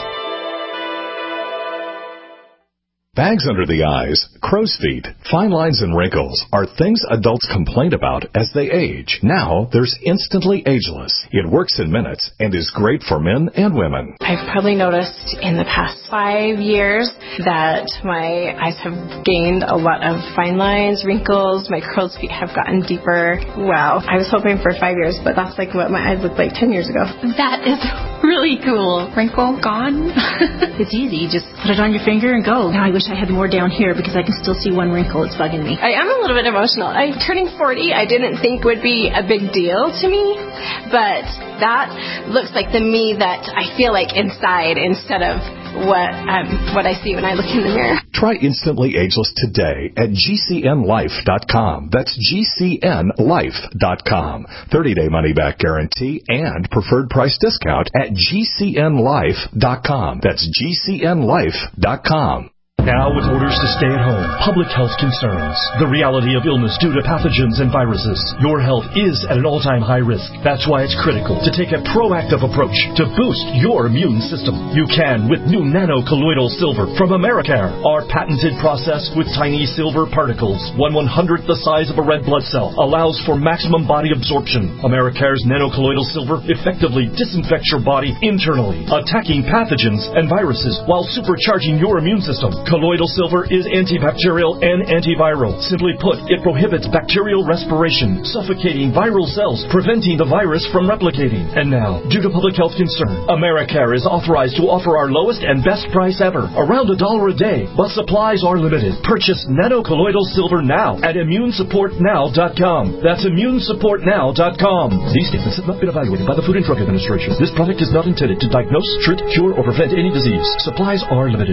Bags under the eyes, crow's feet, fine lines, and wrinkles are things adults complain about as they age. Now, there's Instantly Ageless. It works in minutes and is great for men and women. I've probably noticed in the past five years that my eyes have gained a lot of fine lines, wrinkles, my crow's feet have gotten deeper. Wow. I was hoping for five years, but that's like what my eyes looked like ten years ago. That is really cool. Wrinkle gone. It's easy. You just put it on your finger and go. Now I wish I had more down here because I can still see one wrinkle. It's bugging me. I am a little bit emotional. I'm turning forty. I didn't think would be a big deal to me, but that looks like the me that I feel like inside instead of what um, what I see when I look in the mirror. Try Instantly Ageless today at G C N life dot com. That's G C N life dot com. thirty-day money-back guarantee and preferred price discount at G C N life dot com. That's G C N life dot com. Now with orders to stay at home, public health concerns, the reality of illness due to pathogens and viruses, your health is at an all-time high risk. That's why it's critical to take a proactive approach to boost your immune system. You can with new nano-colloidal silver from Americare. Our patented process with tiny silver particles, one one-hundredth the size of a red blood cell, allows for maximum body absorption. Americare's nano-colloidal silver effectively disinfects your body internally, attacking pathogens and viruses while supercharging your immune system. Colloidal silver is antibacterial and antiviral. Simply put, it prohibits bacterial respiration, suffocating viral cells, preventing the virus from replicating. And now, due to public health concern, Americare is authorized to offer our lowest and best price ever, around a dollar a day, but supplies are limited. Purchase nano-colloidal silver now at immune support now dot com. That's immune support now dot com. These statements have not been evaluated by the Food and Drug Administration. This product is not intended to diagnose, treat, cure, or prevent any disease. Supplies are limited.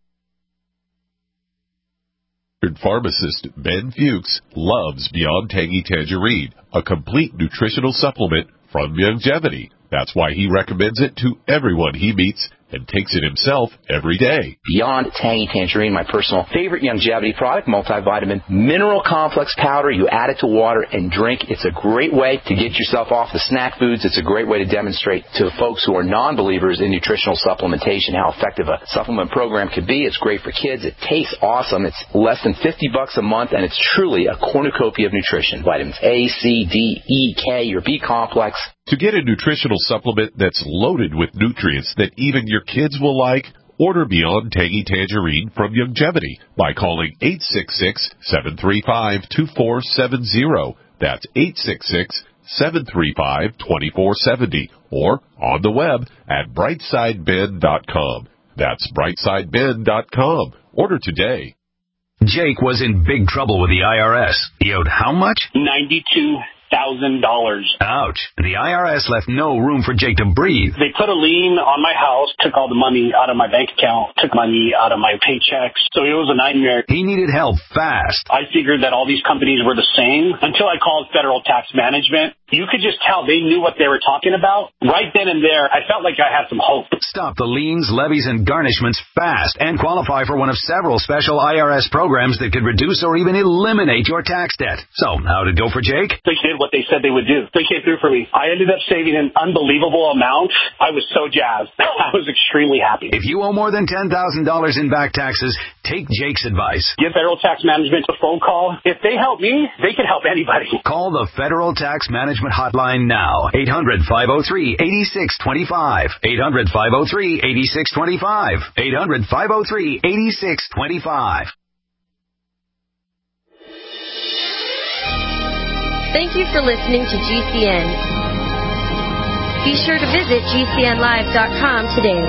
Pharmacist Ben Fuchs loves Beyond Tangy Tangerine, a complete nutritional supplement from Youngevity. That's why he recommends it to everyone he meets and takes it himself every day. Beyond Tangy Tangerine, my personal favorite longevity product, multivitamin mineral complex powder. You add it to water and drink. It's a great way to get yourself off the snack foods. It's a great way to demonstrate to folks who are non-believers in nutritional supplementation how effective a supplement program can be. It's great for kids. It tastes awesome. It's less than fifty bucks a month, and it's truly a cornucopia of nutrition. Vitamins A, C, D, E, K, your B complex. To get a nutritional supplement that's loaded with nutrients that even your kids will like, order Beyond Tangy Tangerine from Longevity by calling eight six six, seven three five, two four seven zero. That's eight six six, seven three five, two four seven zero. Or on the web at brightside ben dot com. That's brightside ben dot com. Order today. Jake was in big trouble with the I R S. He owed how much? ninety-two thousand dollars. Ouch. The I R S left no room for Jake to breathe. They put a lien on my house, took all the money out of my bank account, took money out of my paychecks. So it was a nightmare. He needed help fast. I figured that all these companies were the same until I called Federal Tax Management. You could just tell they knew what they were talking about. Right then and there, I felt like I had some hope. Stop the liens, levies, and garnishments fast and qualify for one of several special I R S programs that could reduce or even eliminate your tax debt. So, how did it go for Jake? They did what they said they would do. They came through for me. I ended up saving an unbelievable amount. I was so jazzed. I was extremely happy. If you owe more than ten thousand dollars in back taxes, take Jake's advice. Give Federal Tax Management a phone call. If they help me, they can help anybody. Call the Federal Tax Management hotline now. eight hundred, five oh three, eight six two five. eight hundred, five oh three, eight six two five. eight hundred, five oh three, eight six two five. Thank you for listening to G C N. Be sure to visit G C N live dot com today.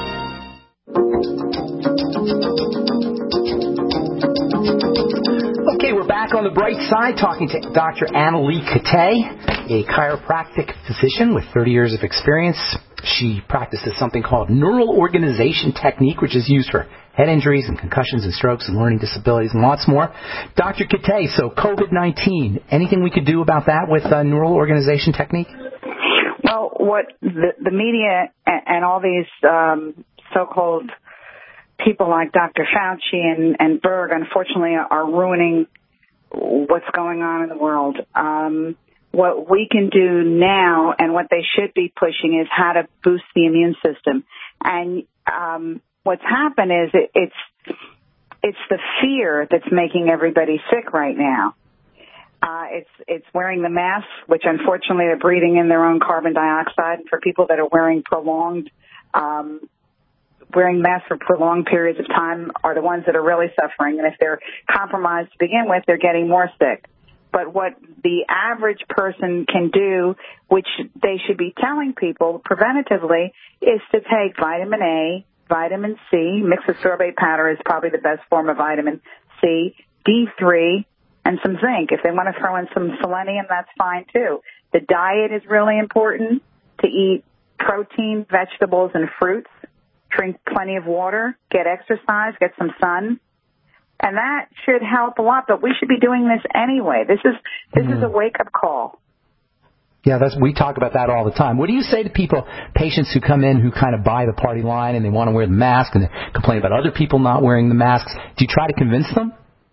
Okay, we're back on the bright side talking to Doctor Annalie Kate, a chiropractic physician with thirty years of experience. She practices something called neural organization technique, which is used for head injuries and concussions and strokes and learning disabilities and lots more. Doctor Kate, so COVID nineteen, anything we could do about that with uh, neural organization technique? Well, what the, the media and, and all these um, so-called people like Doctor Fauci and, and Berg, unfortunately, are ruining what's going on in the world. Um, what we can do now and what they should be pushing is how to boost the immune system. And um, what's happened is it, it's it's the fear that's making everybody sick right now. Uh, it's it's wearing the masks, which unfortunately are breathing in their own carbon dioxide. And for people that are wearing prolonged um, wearing masks for prolonged periods of time are the ones that are really suffering. And if they're compromised to begin with, they're getting more sick. But what the average person can do, which they should be telling people preventatively, is to take vitamin A, vitamin C, mixed with sorbate powder is probably the best form of vitamin C, D three, and some zinc. If they want to throw in some selenium, that's fine too. The diet is really important, to eat protein, vegetables, and fruits. Drink plenty of water, get exercise, get some sun. And that should help a lot, but we should be doing this anyway. This is this mm. is a wake-up call. Yeah, that's, we talk about that all the time. What do you say to people, patients who come in who kind of buy the party line and they want to wear the mask and they complain about other people not wearing the masks? Do you try to convince them?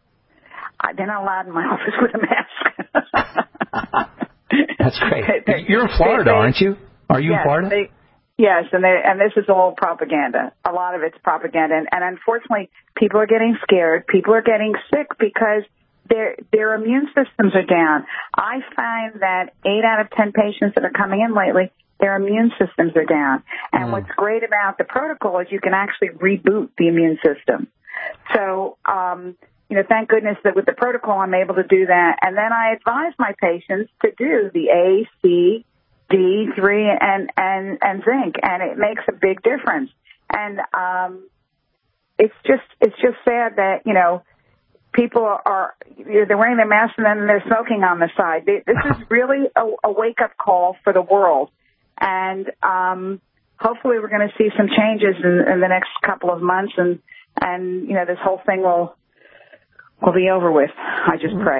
Uh, they're not allowed in my office with a mask. That's great. They, they, You're in Florida, they, they, aren't you? Are you yes, in Florida? They, yes, and they, and this is all propaganda. A lot of it's propaganda. And, and unfortunately, people are getting scared. People are getting sick because their their immune systems are down. I find that eight out of ten patients that are coming in lately, their immune systems are down. And mm. what's great about the protocol is you can actually reboot the immune system. So, um, you know, thank goodness that with the protocol I'm able to do that. And then I advise my patients to do the A, C, D three, and, and, and zinc, and it makes a big difference. And um, it's just it's just sad that, you know, people are, they're wearing their masks and then they're smoking on the side. They, this is really a, a wake-up call for the world. And um, hopefully we're going to see some changes in, in the next couple of months, and, and, you know, this whole thing will will be over with. I just pray.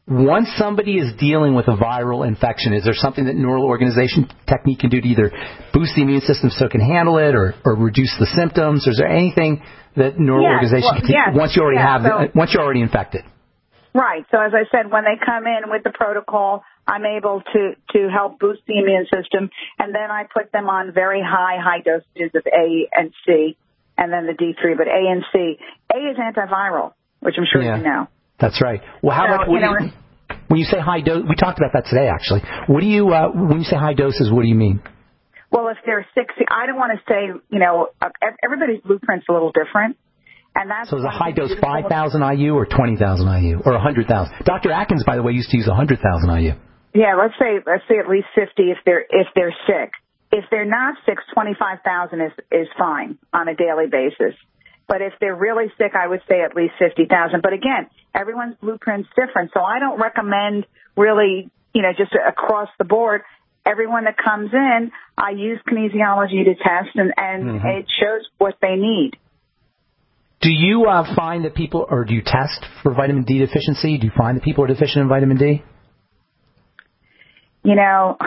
Once somebody is dealing with a viral infection, is there something that neural organization technique can do to either boost the immune system so it can handle it or, or reduce the symptoms? Or is there anything that neural yes, organization well, can take yes, once you already yes, have so, once you're already infected? Right. So as I said, when they come in with the protocol, I'm able to, to help boost the immune system, and then I put them on very high, high dosages of A and C, and then the D three, but A and C. A is antiviral, which I'm sure yeah, you know. That's right. Well, how so, much, what you know, do you, when you say high dose, we talked about that today, actually. What do you, uh, when you say high doses, what do you mean? Well, if they're sixty, I don't want to say, you know, everybody's blueprint's a little different. And that's so is a high dose five thousand I U or twenty thousand I U or one hundred thousand? Doctor Atkins, by the way, used to use one hundred thousand I U. Yeah, let's say let's say at least fifty if they're if they're sick. If they're not sick, twenty-five thousand is is fine on a daily basis. But if they're really sick, I would say at least fifty thousand. But again, everyone's blueprint's different, so I don't recommend really, you know, just across the board. Everyone that comes in, I use kinesiology to test, and and mm-hmm. it shows what they need. Do you uh, find that people, or do you test for vitamin D deficiency? Do you find that people are deficient in vitamin D? You know,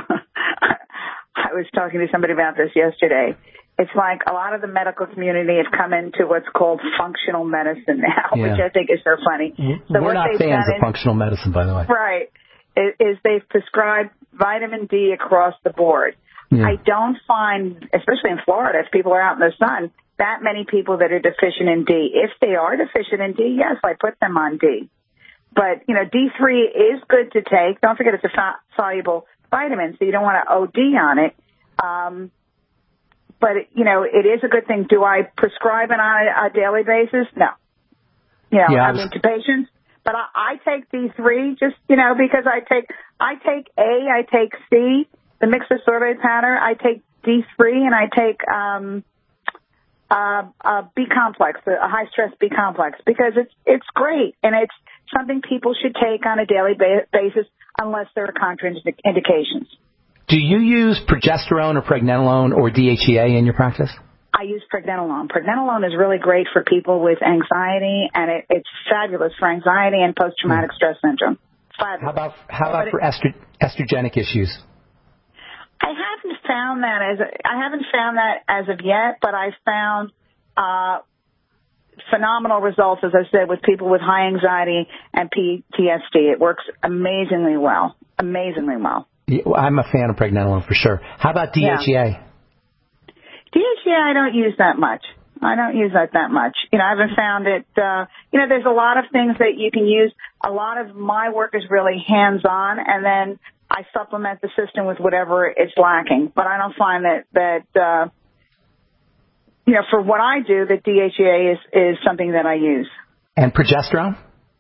I was talking to somebody about this yesterday. It's like a lot of the medical community have come into what's called functional medicine now, yeah. which I think is so funny. So We're not fans of functional medicine, by the way. Right. Is, is they've prescribed vitamin D across the board. Yeah. I don't find, especially in Florida, if people are out in the sun, that many people that are deficient in D. If they are deficient in D, yes, I put them on D. But, you know, D three is good to take. Don't forget it's a soluble vitamin, so you don't want to O D on it. Um, but, you know, it is a good thing. Do I prescribe it on a, a daily basis? No. You know, yeah, I, was... I mean, to patients. But I, I take D three just, you know, because I take I take A, I take C, the mixed ascorbate pattern, I take D three, and I take um, uh, a B complex, a high stress B complex, because it's it's great and it's something people should take on a daily ba- basis unless there are contraindications. Do you use progesterone or pregnenolone or D H E A in your practice? I use pregnenolone. Pregnenolone is really great for people with anxiety, and it, it's fabulous for anxiety and post-traumatic mm. stress syndrome. Fabulous. How about how about but for it, estro- estrogenic issues? I haven't found that as a, I haven't found that as of yet, but I've found uh, phenomenal results, as I said, with people with high anxiety and P T S D. It works amazingly well, amazingly well. Yeah, well, I'm a fan of pregnenolone for sure. How about D H E A? Yeah. D H E A I don't use that much. I don't use that that much. You know, I haven't found it, uh, you know, there's a lot of things that you can use. A lot of my work is really hands-on, and then I supplement the system with whatever it's lacking. But I don't find that, that uh, you know, for what I do, that D H E A is, is something that I use. And progesterone?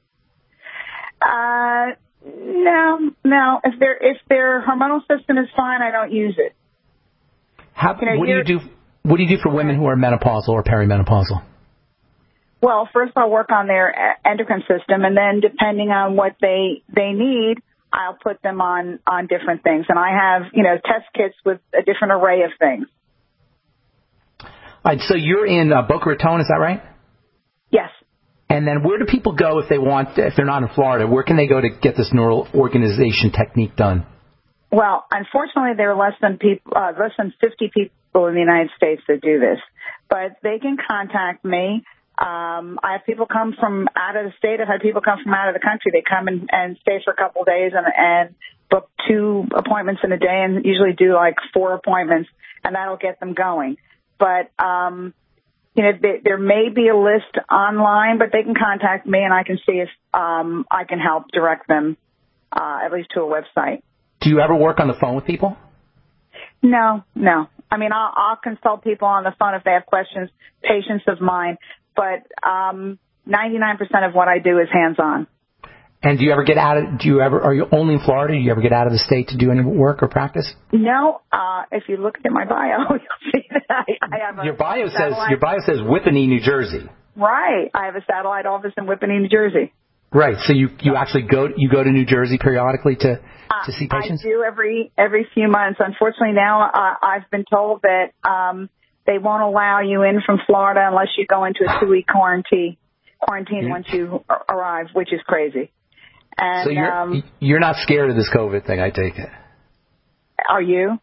Uh, no, no. If their if their hormonal system is fine, I don't use it. How, you know, what do you do? What do you do for women who are menopausal or perimenopausal? Well, first I'll work on their endocrine system, and then depending on what they they need, I'll put them on, on different things. And I have, you know, test kits with a different array of things. All right, so you're in uh, Boca Raton, is that right? Yes. And then where do people go if they want, if they're not in Florida? Where can they go to get this neural organization technique done? Well, unfortunately, there are less than people, uh, less than fifty people in the United States that do this. But they can contact me. Um, I have people come from out of the state. I've had people come from out of the country. They come and, and stay for a couple of days and, and book two appointments in a day, and usually do like four appointments, and that'll get them going. But um, you know, they, there may be a list online, but they can contact me, and I can see if um, I can help direct them uh, at least to a website. Do you ever work on the phone with people? No, no. I mean, I'll, I'll consult people on the phone if they have questions, patients of mine, but um, ninety-nine percent of what I do is hands-on. And do you ever get out of, do you ever, are you only in Florida? Do you ever get out of the state to do any work or practice? No. Uh, if you look at my bio, you'll see that I, I have a Your bio says, your bio says Whippany, New Jersey. Right. I have a satellite office in Whippany, New Jersey. Right. So you, you actually go, you go to New Jersey periodically to, to see patients? I do every every few months. Unfortunately, now uh, I've been told that um, they won't allow you in from Florida unless you go into a two-week quarantine quarantine yeah. once you arrive, which is crazy. And, so you're um, you're not scared of this COVID thing, I take it? Are you?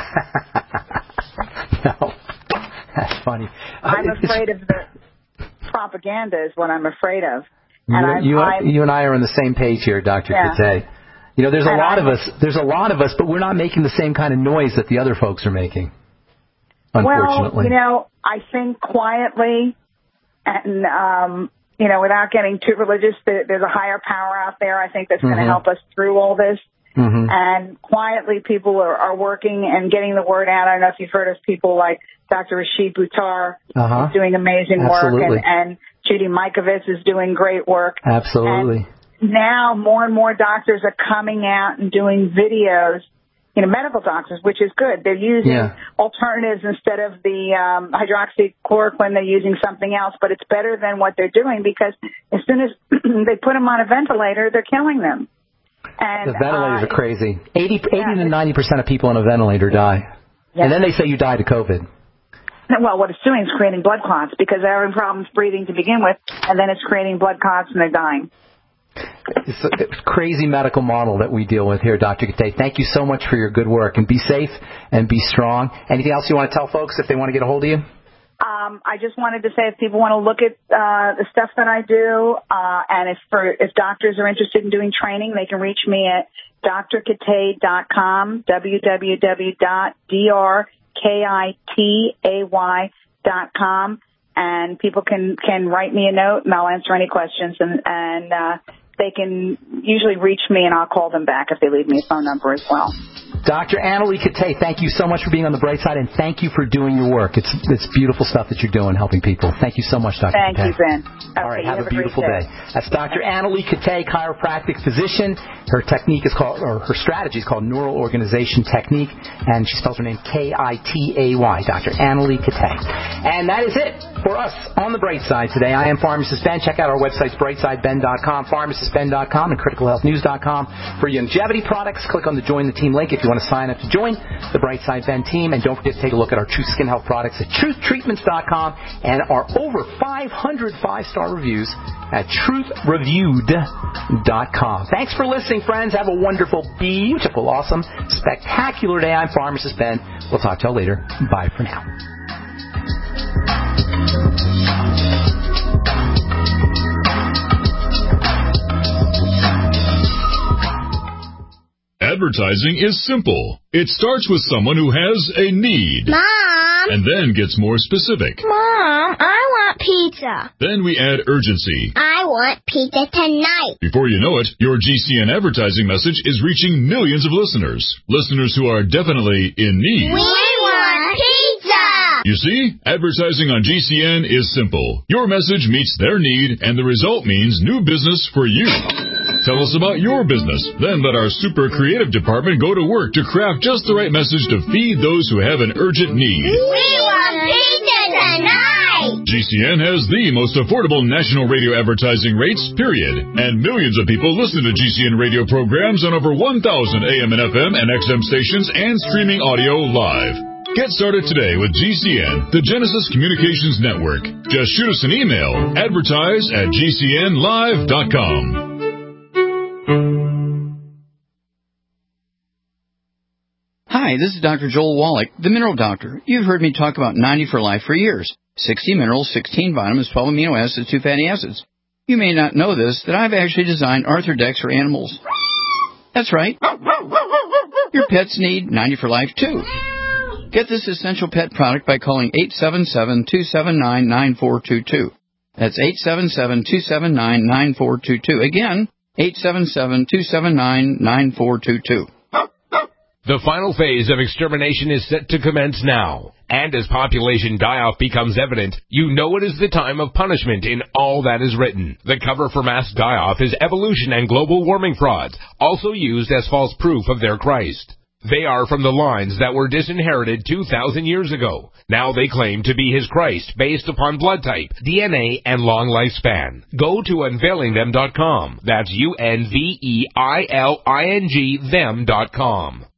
No. That's funny. I'm afraid of the propaganda is what I'm afraid of. And I'm, you, I'm, you and I are on the same page here, Doctor Yeah. Kate. You know, there's a and lot I'm, of us. There's a lot of us, but we're not making the same kind of noise that the other folks are making. Unfortunately. Well, you know, I think quietly, and um, you know, without getting too religious, there, there's a higher power out there. I think that's mm-hmm. going to help us through all this. Mm-hmm. And quietly, people are, are working and getting the word out. I don't know if you've heard of people like Doctor Rashid Buttar, uh-huh. who's doing amazing Absolutely. work, and, and Judy Mikovits is doing great work. Absolutely. And now more and more doctors are coming out and doing videos, you know, medical doctors, which is good. They're using yeah. alternatives instead of the um, hydroxychloroquine. They're using something else, but it's better than what they're doing because as soon as they put them on a ventilator, they're killing them. And, the ventilators uh, are crazy. eighty, yeah, eighty to ninety percent of people on a ventilator die. Yeah. And then they say you died of COVID. Well, what it's doing is creating blood clots because they're having problems breathing to begin with, and then it's creating blood clots and they're dying. It's a, it's a crazy medical model that we deal with here, Doctor Kate. Thank you so much for your good work, and be safe and be strong. Anything else you want to tell folks if they want to get a hold of you? Um, I just wanted to say if people want to look at uh, the stuff that I do, uh, and if for if doctors are interested in doing training, they can reach me at d r kitay dot com, w w w dot d r kitay dot com, and people can, can write me a note, and I'll answer any questions, and, and uh, they can usually reach me, and I'll call them back if they leave me a phone number as well. Doctor Annalie Kitay, thank you so much for being on the bright side, and thank you for doing your work. It's it's beautiful stuff that you're doing, helping people. Thank you so much, Doctor Thank Kitay. you, Ben. All right, okay, have, have a beautiful day. day. That's Doctor Annalie Kitay, chiropractic physician. Her technique is called, or her strategy is called Neural Organization Technique, and she spells her name K I T A Y, Doctor Annalie Kitay. And that is it for us on the Bright Side today. I am Pharmacist Ben. Check out our websites, brightside ben dot com, pharmacist ben dot com, and critical health news dot com. For longevity products, click on the Join the Team link if you want to sign up to join the Brightside Ben team. And don't forget to take a look at our Truth Skin Health products at truth treatments dot com and our over five hundred five-star reviews at truth reviewed dot com. Thanks for listening, friends. Have a wonderful, beautiful, awesome, spectacular day. I'm Pharmacist Ben. We'll talk to you all later. Bye for now. Advertising is simple. It starts with someone who has a need. Mom! And then gets more specific. Mom, I want pizza. Then we add urgency. I want pizza tonight. Before you know it, your G C N advertising message is reaching millions of listeners. Listeners who are definitely in need. We want pizza! You see, advertising on G C N is simple. Your message meets their need, and the result means new business for you. Tell us about your business. Then let our super creative department go to work to craft just the right message to feed those who have an urgent need. We want pizza tonight! G C N has the most affordable national radio advertising rates, period. And millions of people listen to G C N radio programs on over one thousand A M and F M and X M stations and streaming audio live. Get started today with G C N, the Genesis Communications Network. Just shoot us an email, advertise at g c n live dot com. Hi, this is Doctor Joel Wallach, the Mineral Doctor. You've heard me talk about ninety for Life for years. sixty minerals, sixteen vitamins, twelve amino acids, two fatty acids. You may not know this, that I've actually designed Arthrodex for animals. That's right. Your pets need ninety for Life, too. Get this essential pet product by calling eight seven seven, two seven nine, nine four two two. That's eight seven seven, two seven nine, nine four two two. Again, eight seven seven, two seven nine, nine four two two. The final phase of extermination is set to commence now. And as population die-off becomes evident, you know it is the time of punishment in all that is written. The cover for mass die-off is evolution and global warming frauds, also used as false proof of their Christ. They are from the lines that were disinherited two thousand years ago. Now they claim to be his Christ based upon blood type, D N A, and long lifespan. Go to unveiling them dot com. That's U N V E I L I N G them dot com.